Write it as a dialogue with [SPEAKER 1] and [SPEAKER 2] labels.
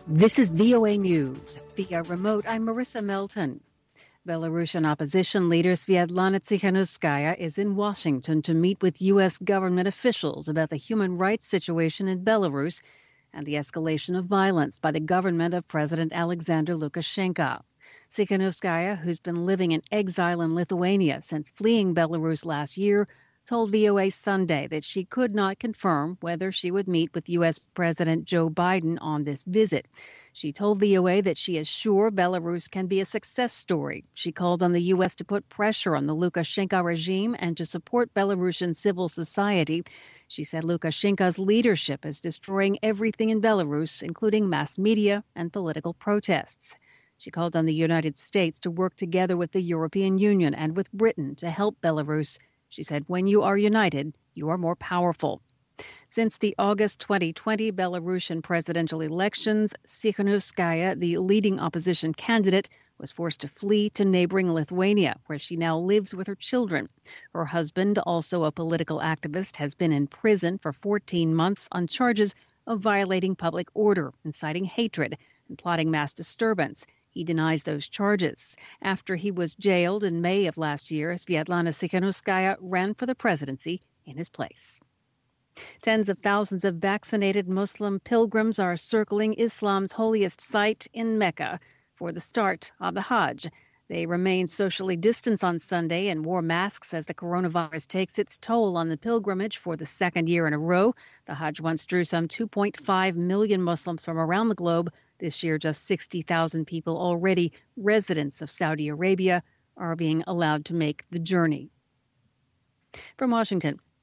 [SPEAKER 1] This is VOA News. Via remote, I'm Marissa Melton. Belarusian opposition leader Sviatlana Tsikhanouskaya is in Washington to meet with U.S. government officials about the human rights situation in Belarus and the escalation of violence by the government of President Alexander Lukashenko. Tsikhanouskaya, who's been living in exile in Lithuania since fleeing Belarus last year, told VOA Sunday that she could not confirm whether she would meet with U.S. President Joe Biden on this visit. She told VOA that she is sure Belarus can be a success story. She called on the U.S. to put pressure on the Lukashenko regime and to support Belarusian civil society. She said Lukashenko's leadership is destroying everything in Belarus, including mass media and political protests. She called on the United States to work together with the European Union and with Britain to help Belarus. She said, when you are united, you are more powerful. Since the August 2020 Belarusian presidential elections, Tsikhanouskaya, the leading opposition candidate, was forced to flee to neighboring Lithuania, where she now lives with her children. Her husband, also a political activist, has been in prison for 14 months on charges of violating public order, inciting hatred, and plotting mass disturbance. He denies those charges. After he was jailed in May of last year, Sviatlana Tsikhanouskaya ran for the presidency in his place. Tens of thousands of vaccinated Muslim pilgrims are circling Islam's holiest site in Mecca for the start of the Hajj. They remain socially distanced on Sunday and wore masks as the coronavirus takes its toll on the pilgrimage for the second year in a row. The Hajj once drew some 2.5 million Muslims from around the globe. This year, just 60,000 people, already residents of Saudi Arabia, are being allowed to make the journey. From Washington,